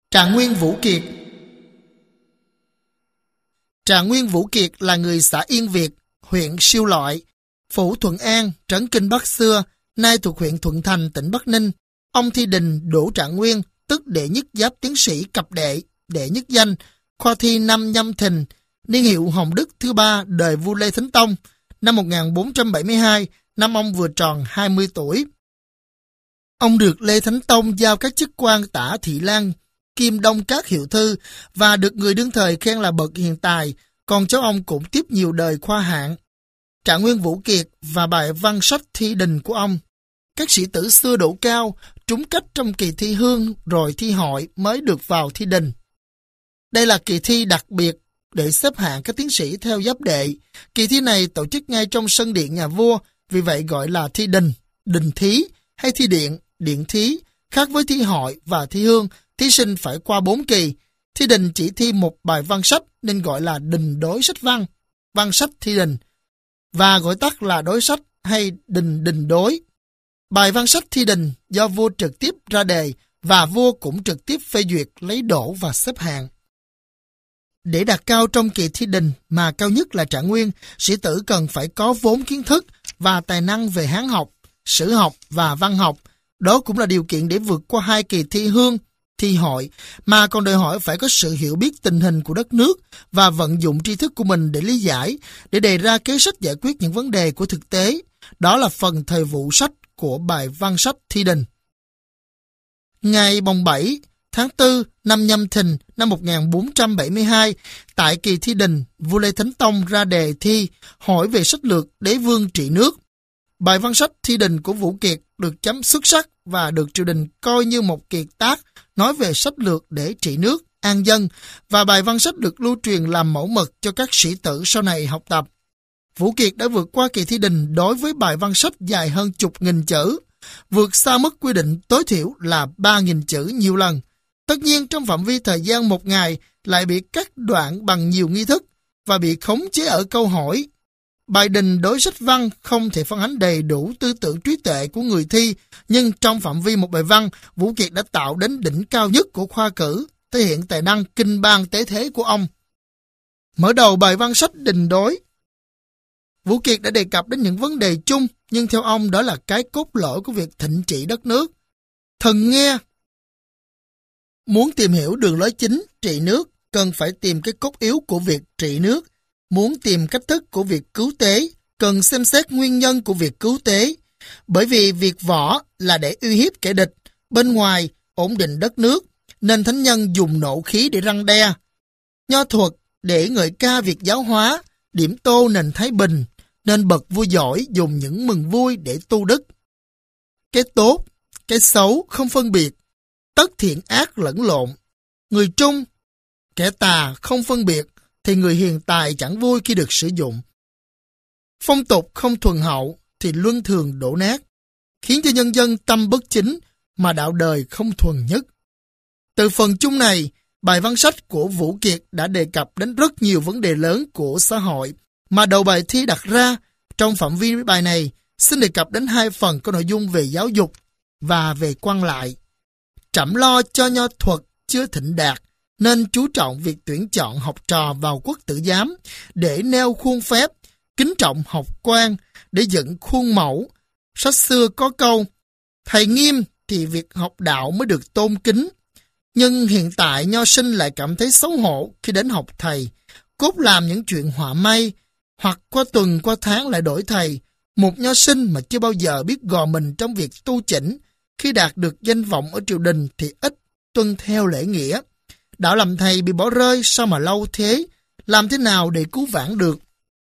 Trạng Nguyên Vũ Kiệt. Trạng Nguyên Vũ Kiệt là người xã Yên Việt, huyện Siêu Lọi, phủ Thuận An, trấn Kinh Bắc xưa, nay thuộc huyện Thuận Thành, tỉnh Bắc Ninh. Ông thi đình Đỗ Trạng Nguyên, tức đệ nhất giáp tiến sĩ cập đệ, đệ nhất danh, khoa thi năm Nhâm Thìn, niên hiệu Hồng Đức thứ ba đời vua Lê Thánh Tông, năm 1472, năm ông vừa tròn 20 tuổi. Ông được Lê Thánh Tông giao các chức quan tả thị lang, Kim Đông các hiệu thư và được người đương thời khen là bậc hiền tài, còn cháu ông cũng tiếp nhiều đời khoa hạng. Trạng Nguyên Vũ Kiệt và bài văn sách thi đình của ông. Các sĩ tử xưa độ cao, trúng cách trong kỳ thi hương rồi thi hội mới được vào thi đình. Đây là kỳ thi đặc biệt để xếp hạng các tiến sĩ theo giáp đệ. Kỳ thi này tổ chức ngay trong sân điện nhà vua, vì vậy gọi là thi đình, đình thí hay thi điện, điện thí. Khác với thi hội và thi hương, thí sinh phải qua 4 kỳ. Thi đình chỉ thi một bài văn sách nên gọi là đình đối sách văn, văn sách thi đình, và gọi tắt là đối sách hay đình đối. Bài văn sách thi đình do vua trực tiếp ra đề và vua cũng trực tiếp phê duyệt lấy đỗ và xếp hạng. Để đạt cao trong kỳ thi đình mà cao nhất là Trạng Nguyên, sĩ tử cần phải có vốn kiến thức và tài năng về Hán học, sử học và văn học. Đó cũng là điều kiện để vượt qua 2 kỳ thi hương, thi hội, mà còn đòi hỏi phải có sự hiểu biết tình hình của đất nước và vận dụng tri thức của mình để lý giải, để đề ra kế sách giải quyết những vấn đề của thực tế. Đó là phần thời vụ sách của bài văn sách thi đình. Ngày mồng 7 tháng 4 năm Nhâm Thìn năm 1472, tại kỳ thi đình, vua Lê Thánh Tông ra đề thi hỏi về sách lược đế vương trị nước. Bài văn sách thi đình của Vũ Kiệt được chấm xuất sắc và được triều đình coi như một kiệt tác nói về sách lược để trị nước, an dân, và bài văn sách được lưu truyền làm mẫu mực cho các sĩ tử sau này học tập. Vũ Kiệt đã vượt qua kỳ thi đình đối với bài văn sách dài hơn chục nghìn chữ, vượt xa mức quy định tối thiểu là 3.000 chữ nhiều lần. Tất nhiên trong phạm vi thời gian một ngày lại bị cắt đoạn bằng nhiều nghi thức và bị khống chế ở câu hỏi. Bài đình đối sách văn không thể phản ánh đầy đủ tư tưởng trí tuệ của người thi, nhưng trong phạm vi một bài văn, Vũ Kiệt đã tạo đến đỉnh cao nhất của khoa cử, thể hiện tài năng kinh ban tế thế của ông. Mở đầu bài văn sách đình đối, Vũ Kiệt đã đề cập đến những vấn đề chung, nhưng theo ông đó là cái cốt lõi của việc thịnh trị đất nước. Thần nghe. Muốn tìm hiểu đường lối chính trị nước, cần phải tìm cái cốt yếu của việc trị nước. Muốn tìm cách thức của việc cứu tế, cần xem xét nguyên nhân của việc cứu tế. Bởi vì việc võ là để uy hiếp kẻ địch, bên ngoài ổn định đất nước, nên thánh nhân dùng nộ khí để răn đe. Nho thuật để ngợi ca việc giáo hóa, điểm tô nền thái bình, nên bậc vua giỏi dùng những mừng vui để tu đức. Cái tốt, cái xấu không phân biệt, tất thiện ác lẫn lộn. Người trung, kẻ tà không phân biệt, thì người hiền tài chẳng vui khi được sử dụng. Phong tục không thuần hậu thì luân thường đổ nát, khiến cho nhân dân tâm bất chính mà đạo đời không thuần nhất. Từ phần chung này, bài văn sách của Vũ Kiệt đã đề cập đến rất nhiều vấn đề lớn của xã hội mà đầu bài thi đặt ra. Trong phạm vi bài này, xin đề cập đến 2 phần có nội dung về giáo dục và về quan lại. Trẫm lo cho nho thuật chưa thịnh đạt, nên chú trọng việc tuyển chọn học trò vào quốc tử giám để nêu khuôn phép, kính trọng học quan để dựng khuôn mẫu. Sách xưa có câu, thầy nghiêm thì việc học đạo mới được tôn kính. Nhưng hiện tại nho sinh lại cảm thấy xấu hổ khi đến học thầy, cốt làm những chuyện họa may, hoặc qua tuần qua tháng lại đổi thầy. Một nho sinh mà chưa bao giờ biết gò mình trong việc tu chỉnh, khi đạt được danh vọng ở triều đình thì ít tuân theo lễ nghĩa. Đạo làm thầy bị bỏ rơi sao mà lâu thế, làm thế nào để cứu vãn được?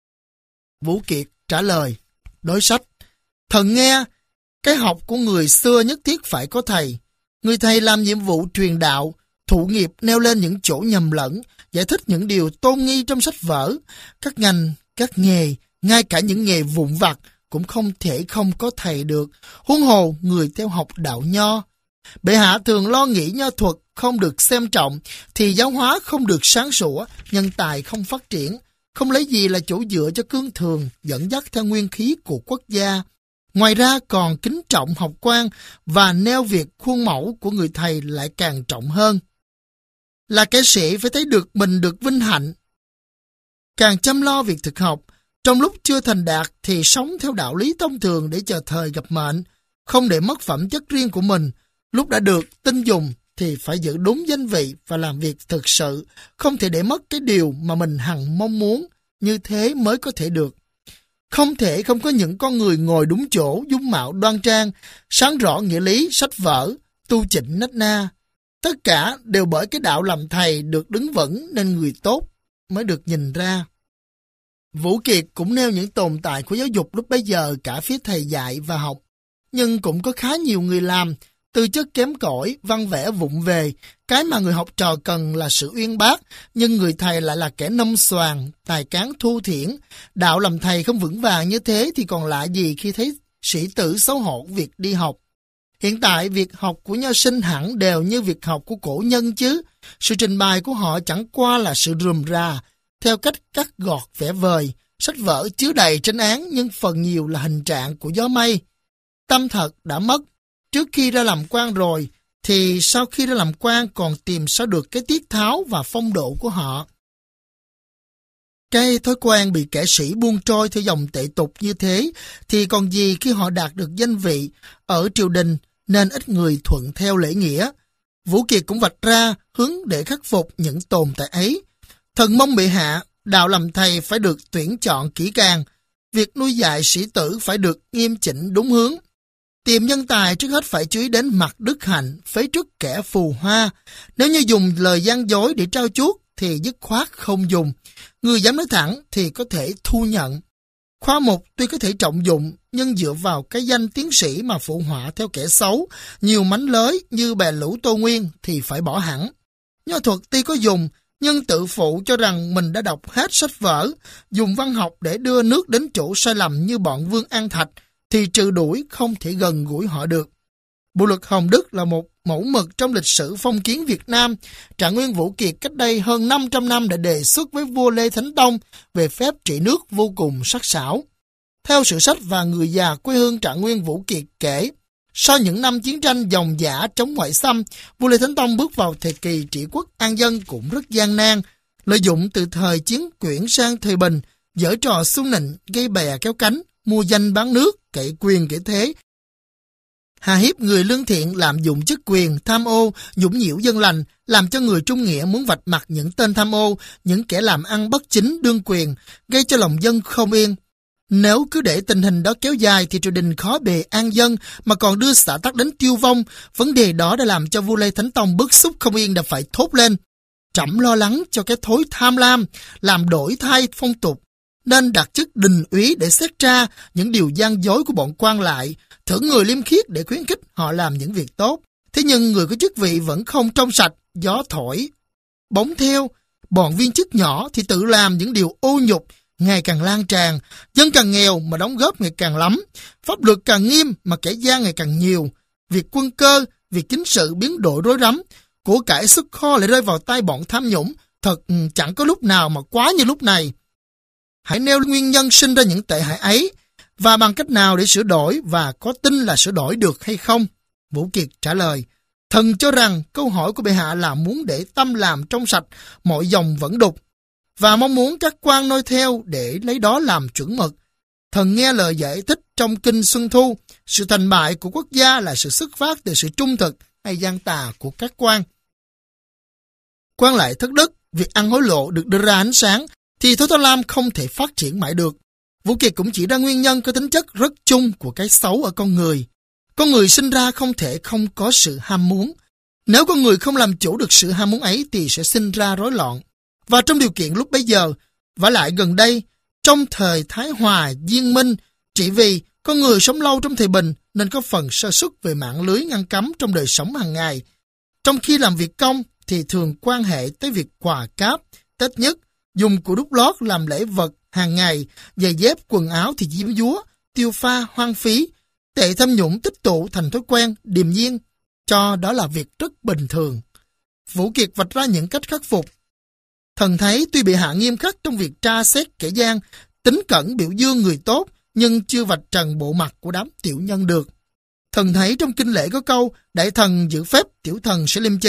Vũ Kiệt trả lời, đối sách. Thần nghe, cái học của người xưa nhất thiết phải có thầy. Người thầy làm nhiệm vụ truyền đạo, thụ nghiệp nêu lên những chỗ nhầm lẫn, giải thích những điều tôn nghi trong sách vở. Các ngành, các nghề, ngay cả những nghề vụn vặt cũng không thể không có thầy được, huống hồ người theo học đạo nho. Bệ hạ thường lo nghĩ nho thuật không được xem trọng, thì giáo hóa không được sáng sủa, nhân tài không phát triển, không lấy gì là chỗ dựa cho cương thường, dẫn dắt theo nguyên khí của quốc gia. Ngoài ra còn kính trọng học quan và nêu việc khuôn mẫu của người thầy lại càng trọng hơn. Là kẻ sĩ phải thấy được mình được vinh hạnh. Càng chăm lo việc thực học, trong lúc chưa thành đạt thì sống theo đạo lý thông thường để chờ thời gặp mệnh, không để mất phẩm chất riêng của mình. Lúc đã được tin dùng thì phải giữ đúng danh vị và làm việc thực sự, không thể để mất cái điều mà mình hằng mong muốn, như thế mới có thể được. Không thể không có những con người ngồi đúng chỗ, dung mạo đoan trang, sáng rõ nghĩa lý, sách vở, tu chỉnh nết na. Tất cả đều bởi cái đạo làm thầy được đứng vững nên người tốt mới được nhìn ra. Vũ Kiệt cũng nêu những tồn tại của giáo dục lúc bấy giờ cả phía thầy dạy và học. Nhưng cũng có khá nhiều người làm, tư chất kém cỏi, văn vẽ vụng về. Cái mà người học trò cần là sự uyên bác, nhưng người thầy lại là kẻ nông xoàn, tài cán thu thiển. Đạo làm thầy không vững vàng như thế thì còn lạ gì khi thấy sĩ tử xấu hổ việc đi học. Hiện tại việc học của nho sinh hẳn đều như việc học của cổ nhân chứ. Sự trình bày của họ chẳng qua là sự rườm rà, theo cách cắt gọt vẽ vời. Sách vở chứa đầy tránh án nhưng phần nhiều là hình trạng của gió mây. Tâm thật đã mất. Trước khi ra làm quan rồi, thì sau khi ra làm quan còn tìm sao được cái tiết tháo và phong độ của họ. Cái thói quen bị kẻ sĩ buông trôi theo dòng tệ tục như thế, thì còn gì khi họ đạt được danh vị ở triều đình, nên ít người thuận theo lễ nghĩa. Vũ Kiệt cũng vạch ra hướng để khắc phục những tồn tại ấy. Thần mong bệ hạ, đạo làm thầy phải được tuyển chọn kỹ càng, việc nuôi dạy sĩ tử phải được nghiêm chỉnh đúng hướng. Tìm nhân tài trước hết phải chú ý đến mặt đức hạnh, phế truất kẻ phù hoa. Nếu như dùng lời gian dối để trao chuốt thì dứt khoát không dùng. Người dám nói thẳng thì có thể thu nhận. Khoa mục tuy có thể trọng dụng, nhưng dựa vào cái danh tiến sĩ mà phụ họa theo kẻ xấu, nhiều mánh lới như bè lũ Tô Nguyên thì phải bỏ hẳn. Nho thuật tuy có dùng, nhưng tự phụ cho rằng mình đã đọc hết sách vở, dùng văn học để đưa nước đến chỗ sai lầm như bọn Vương An Thạch, thì trừ đuổi không thể gần gũi họ được. Bộ luật Hồng Đức là một mẫu mực trong lịch sử phong kiến Việt Nam. Trạng Nguyên Vũ Kiệt cách đây hơn 500 năm đã đề xuất với vua Lê Thánh Tông về phép trị nước vô cùng sắc sảo. Theo sử sách và người già quê hương Trạng Nguyên Vũ Kiệt kể, sau những năm chiến tranh dòng dã chống ngoại xâm, vua Lê Thánh Tông bước vào thời kỳ trị quốc an dân cũng rất gian nan, lợi dụng từ thời chiến quyển sang thời bình, giở trò xung nịnh, gây bè kéo cánh, mua danh bán nước, cậy quyền cậy thế, hà hiếp người lương thiện, lạm dụng chức quyền, tham ô, nhũng nhiễu dân lành, làm cho người trung nghĩa muốn vạch mặt những tên tham ô, những kẻ làm ăn bất chính đương quyền, gây cho lòng dân không yên. Nếu cứ để tình hình đó kéo dài thì triều đình khó bề an dân mà còn đưa xã tắc đến tiêu vong. Vấn đề đó đã làm cho vua Lê Thánh Tông bức xúc không yên, đã phải thốt lên: trẫm lo lắng cho cái thối tham lam, làm đổi thay phong tục, nên đặt chức đình úy để xét tra những điều gian dối của bọn quan lại, thử người liêm khiết để khuyến khích họ làm những việc tốt. Thế nhưng người có chức vị vẫn không trong sạch, gió thổi bóng theo. Bọn viên chức nhỏ thì tự làm những điều ô nhục, ngày càng lan tràn, dân càng nghèo mà đóng góp ngày càng lắm, pháp luật càng nghiêm mà kẻ gian ngày càng nhiều. Việc quân cơ, việc chính sự biến đổi rối rắm, của cải xuất kho lại rơi vào tay bọn tham nhũng, thật chẳng có lúc nào mà quá như lúc này. Hãy nêu nguyên nhân sinh ra những tệ hại ấy, và bằng cách nào để sửa đổi, và có tin là sửa đổi được hay không? Vũ Kiệt trả lời: thần cho rằng câu hỏi của bệ hạ là muốn để tâm làm trong sạch mọi dòng vẫn đục, và mong muốn các quan noi theo để lấy đó làm chuẩn mực. Thần nghe lời giải thích trong Kinh Xuân Thu, sự thành bại của quốc gia là sự xuất phát từ sự trung thực hay gian tà của các quan. Quan lại thất đức, việc ăn hối lộ được đưa ra ánh sáng, thì thói tham lam không thể phát triển mãi được. Vũ Kiệt cũng chỉ ra nguyên nhân có tính chất rất chung của cái xấu ở con người. Con người sinh ra không thể không có sự ham muốn. Nếu con người không làm chủ được sự ham muốn ấy thì sẽ sinh ra rối loạn. Và trong điều kiện lúc bấy giờ, vả lại gần đây, trong thời Thái Hòa, Diên Minh, chỉ vì con người sống lâu trong thời bình nên có phần sơ suất về mạng lưới ngăn cấm trong đời sống hàng ngày. Trong khi làm việc công thì thường quan hệ tới việc quà cáp, Tết nhất, dùng của đúc lót làm lễ vật hàng ngày, giày dép, quần áo thì diêm dúa, tiêu pha, hoang phí, tệ tham nhũng tích tụ thành thói quen, điềm nhiên, cho đó là việc rất bình thường. Vũ Kiệt vạch ra những cách khắc phục. Thần thấy tuy bị hạ nghiêm khắc trong việc tra xét kẻ gian, tính cẩn biểu dương người tốt, nhưng chưa vạch trần bộ mặt của đám tiểu nhân được. Thần thấy trong kinh lễ có câu: đại thần giữ phép, tiểu thần sẽ liêm chính.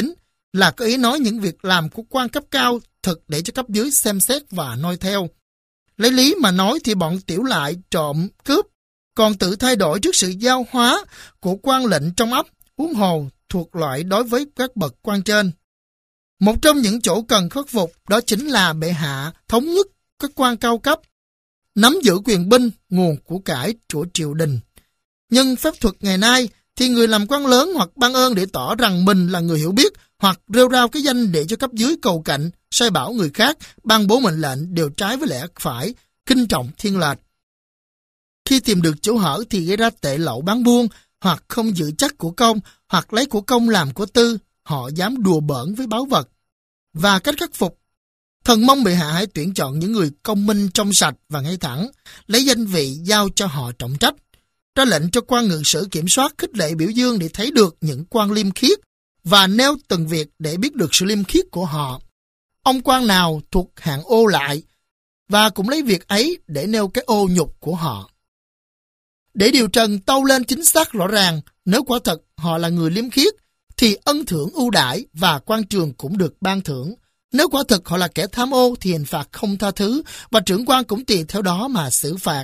là có ý nói những việc làm của quan cấp cao thực để cho cấp dưới xem xét và noi theo. Lấy lý mà nói thì bọn tiểu lại trộm, cướp, còn tự thay đổi trước sự giao hóa của quan lệnh trong ấp, huống hồ thuộc loại đối với các bậc quan trên. Một trong những chỗ cần khắc phục đó chính là bệ hạ thống nhất các quan cao cấp, nắm giữ quyền binh, nguồn của cải của triều đình. Nhưng phép thuật ngày nay thì người làm quan lớn hoặc ban ơn để tỏ rằng mình là người hiểu biết, hoặc rêu rao cái danh để cho cấp dưới cầu cạnh, sai bảo người khác, ban bố mệnh lệnh đều trái với lẽ phải, kinh trọng thiên lệch. Khi tìm được chỗ hở thì gây ra tệ lậu bán buôn, hoặc không giữ chắc của công, hoặc lấy của công làm của tư, họ dám đùa bỡn với báu vật. Và cách khắc phục, thần mong bệ hạ hãy tuyển chọn những người công minh trong sạch và ngay thẳng, lấy danh vị giao cho họ trọng trách, ra lệnh cho quan ngự sử kiểm soát, khích lệ biểu dương để thấy được những quan liêm khiết và nêu từng việc để biết được sự liêm khiết của họ. Ông quan nào thuộc hạng ô lại và cũng lấy việc ấy để nêu cái ô nhục của họ. Để điều trần tâu lên chính xác rõ ràng, nếu quả thật họ là người liêm khiết thì ân thưởng ưu đãi và quan trường cũng được ban thưởng. Nếu quả thực họ là kẻ tham ô thì hình phạt không tha thứ và trưởng quan cũng tùy theo đó mà xử phạt.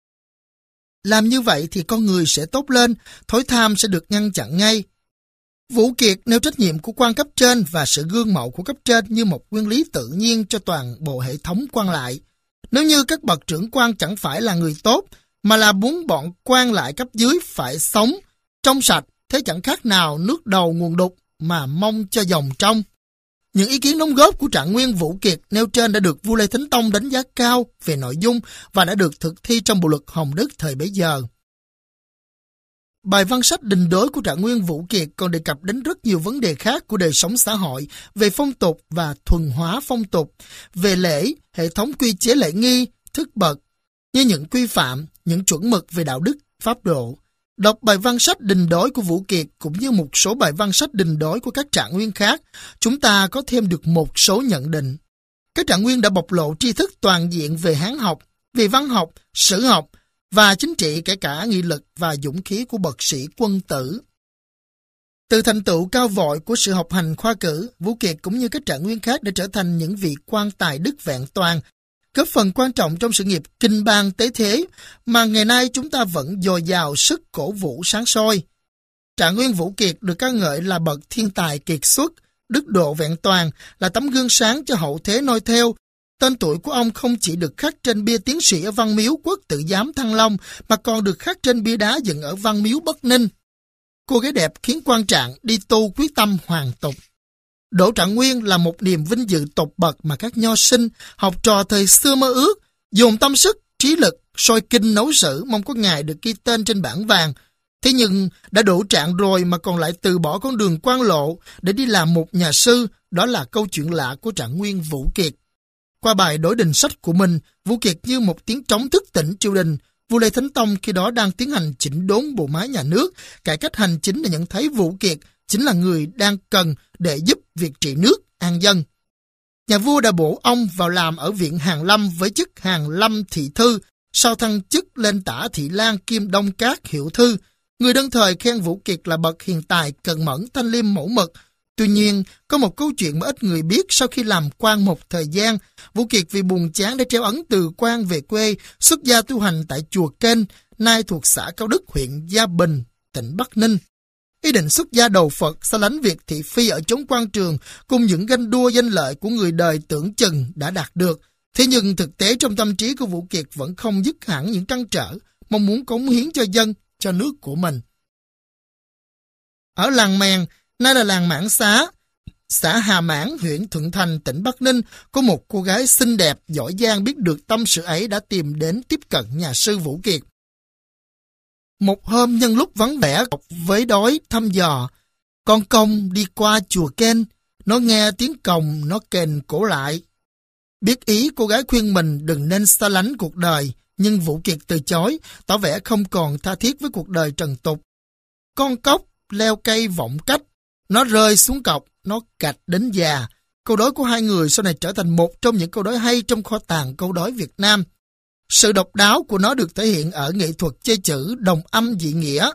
Làm như vậy thì con người sẽ tốt lên, thói tham sẽ được ngăn chặn ngay. Vũ Kiệt nêu trách nhiệm của quan cấp trên và sự gương mẫu của cấp trên như một nguyên lý tự nhiên cho toàn bộ hệ thống quan lại. Nếu như các bậc trưởng quan chẳng phải là người tốt, mà là muốn bọn quan lại cấp dưới phải sống trong sạch, thế chẳng khác nào nước đầu nguồn đục mà mong cho dòng trong. Những ý kiến đóng góp của Trạng Nguyên, Vũ Kiệt nêu trên đã được vua Lê Thánh Tông đánh giá cao về nội dung và đã được thực thi trong bộ luật Hồng Đức thời bấy giờ. Bài văn sách đình đối của Trạng Nguyên, Vũ Kiệt còn đề cập đến rất nhiều vấn đề khác của đời sống xã hội, về phong tục và thuần hóa phong tục, về lễ, hệ thống quy chế lễ nghi, thức bậc, như những quy phạm, những chuẩn mực về đạo đức, pháp độ. Đọc bài văn sách đình đối của Vũ Kiệt cũng như một số bài văn sách đình đối của các trạng nguyên khác, chúng ta có thêm được một số nhận định. Các trạng nguyên đã bộc lộ tri thức toàn diện về Hán học, về văn học, sử học và chính trị, kể cả nghị lực và dũng khí của bậc sĩ quân tử. Từ thành tựu cao vội của sự học hành khoa cử, Vũ Kiệt cũng như các trạng nguyên khác đã trở thành những vị quan tài đức vẹn toàn, góp phần quan trọng trong sự nghiệp kinh bang tế thế mà ngày nay chúng ta vẫn dồi dào sức cổ vũ sáng soi. Trạng Nguyên Vũ Kiệt được ca ngợi là bậc thiên tài kiệt xuất, đức độ vẹn toàn, là tấm gương sáng cho hậu thế noi theo. Tên tuổi của ông không chỉ được khắc trên bia tiến sĩ ở Văn Miếu Quốc Tử Giám Thăng Long, mà còn được khắc trên bia đá dựng ở Văn Miếu Bắc Ninh. Cô gái đẹp khiến quan Trạng đi tu quyết tâm hoàn tục. Đỗ Trạng Nguyên là một niềm vinh dự tột bậc mà các nho sinh, học trò thời xưa mơ ước, dồn tâm sức, trí lực, soi kinh nấu sử, mong có ngày được ghi tên trên bảng vàng. Thế nhưng đã đỗ trạng rồi mà còn lại từ bỏ con đường quan lộ để đi làm một nhà sư, đó là câu chuyện lạ của Trạng Nguyên Vũ Kiệt. Qua bài đối đình sách của mình, Vũ Kiệt như một tiếng trống thức tỉnh triều đình. Vua Lê Thánh Tông khi đó đang tiến hành chỉnh đốn bộ máy nhà nước, cải cách hành chính, để nhận thấy Vũ Kiệt chính là người đang cần để giúp việc trị nước, an dân. Nhà vua đã bổ ông vào làm ở Viện Hàn Lâm với chức Hàn Lâm Thị Thư, sau thăng chức lên Tả Thị Lang kiêm Đông Các Hiệu Thư. Người đương thời khen Vũ Kiệt là bậc hiền tài, cần mẫn, thanh liêm, mẫu mực. Tuy nhiên, có một câu chuyện mà ít người biết. Sau khi làm quan một thời gian, Vũ Kiệt vì buồn chán đã treo ấn từ quan về quê, xuất gia tu hành tại chùa Kênh, nay thuộc xã Cao Đức, huyện Gia Bình, tỉnh Bắc Ninh. Ý định xuất gia đầu Phật, xa lánh việc thị phi ở chốn quan trường cùng những ganh đua danh lợi của người đời tưởng chừng đã đạt được. Thế nhưng thực tế trong tâm trí của Vũ Kiệt vẫn không dứt hẳn những trăn trở, mong muốn cống hiến cho dân, cho nước của mình. Ở làng Mèn, nay là làng Mãn Xá, xã Hà Mãn, huyện Thuận Thành, tỉnh Bắc Ninh, có một cô gái xinh đẹp, giỏi giang biết được tâm sự ấy đã tìm đến tiếp cận nhà sư Vũ Kiệt. Một hôm nhân lúc vắng vẻ với đói thăm dò, con công đi qua chùa Kênh, nó nghe tiếng còng, nó kềnh cổ lại. Biết ý cô gái khuyên mình đừng nên xa lánh cuộc đời, nhưng Vũ Kiệt từ chối, tỏ vẻ không còn tha thiết với cuộc đời trần tục. Con cóc leo cây vọng cách, nó rơi xuống cọc, nó cạch đến già. Câu đối của hai người sau này trở thành một trong những câu đối hay trong kho tàng câu đối Việt Nam. Sự độc đáo của nó được thể hiện ở nghệ thuật chơi chữ đồng âm dị nghĩa.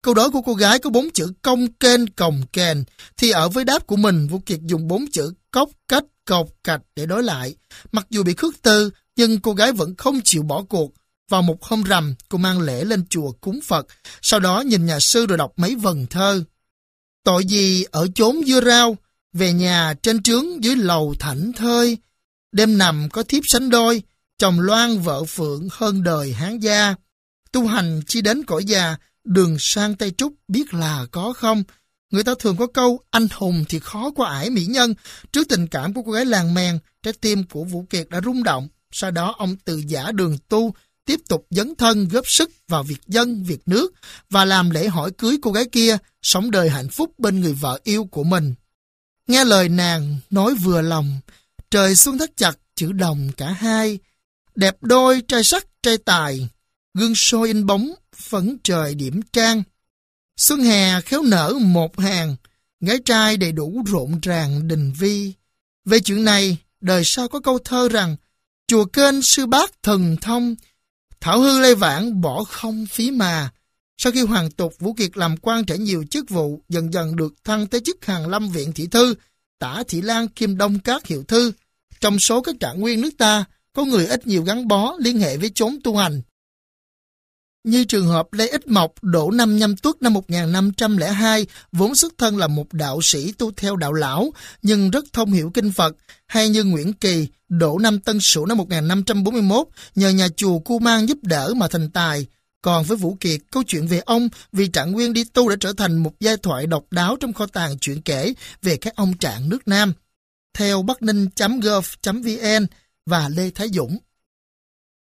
Câu đối của cô gái có 4 chữ công kênh cồng kềnh, thì ở với đáp của mình, Vũ Kiệt dùng 4 chữ cốc cách cộc cạch để đối lại. Mặc dù bị khước từ, nhưng cô gái vẫn không chịu bỏ cuộc. Vào một hôm rằm, cô mang lễ lên chùa cúng Phật, sau đó nhìn nhà sư rồi đọc mấy vần thơ. Tội gì ở chốn dưa rau, về nhà trên trướng dưới lầu thảnh thơi. Đêm nằm có thiếp sánh đôi, chồng loan vợ phượng hơn đời hán gia. Tu hành chi đến cõi già, đường sang Tây Trúc biết là có không. Người ta thường có câu anh hùng thì khó qua ải mỹ nhân. Trước tình cảm của cô gái làng mèn, trái tim của Vũ Kiệt đã rung động. Sau đó ông từ giã đường tu, tiếp tục dấn thân góp sức vào việc dân, việc nước và làm lễ hỏi cưới cô gái kia, sống đời hạnh phúc bên người vợ yêu của mình. Nghe lời nàng nói vừa lòng, trời xuân thắt chặt chữ đồng cả hai. Đẹp đôi trai sắc trai tài, gương soi in bóng phấn trời điểm trang. Xuân hè khéo nở một hàng, gái trai đầy đủ rộn ràng đình vi. Về chuyện này, đời sau có câu thơ rằng, chùa kênh sư bác thần thông, thảo hư lê vãng bỏ không phí mà. Sau khi hoàn tục, Vũ Kiệt làm quan trải nhiều chức vụ, dần dần được thăng tới chức Hàn Lâm Viện Thị Thư, Tả Thị Lan Kim Đông Các Hiệu Thư. Trong số các trạng nguyên nước ta, có người ít nhiều gắn bó liên hệ với chốn tu hành. Như trường hợp Lê Ích Mộc, đỗ năm Nhâm Tuất năm 1502, vốn xuất thân là một đạo sĩ tu theo đạo lão, nhưng rất thông hiểu kinh Phật, hay như Nguyễn Kỳ, đỗ năm Tân Sửu năm 1541, nhờ nhà chùa Cu Mang giúp đỡ mà thành tài. Còn với Vũ Kiệt, câu chuyện về ông vì trạng nguyên đi tu đã trở thành một giai thoại độc đáo trong kho tàng chuyện kể về các ông trạng nước Nam. Theo Bắc Ninh.gov.vn và Lê Thái Dũng.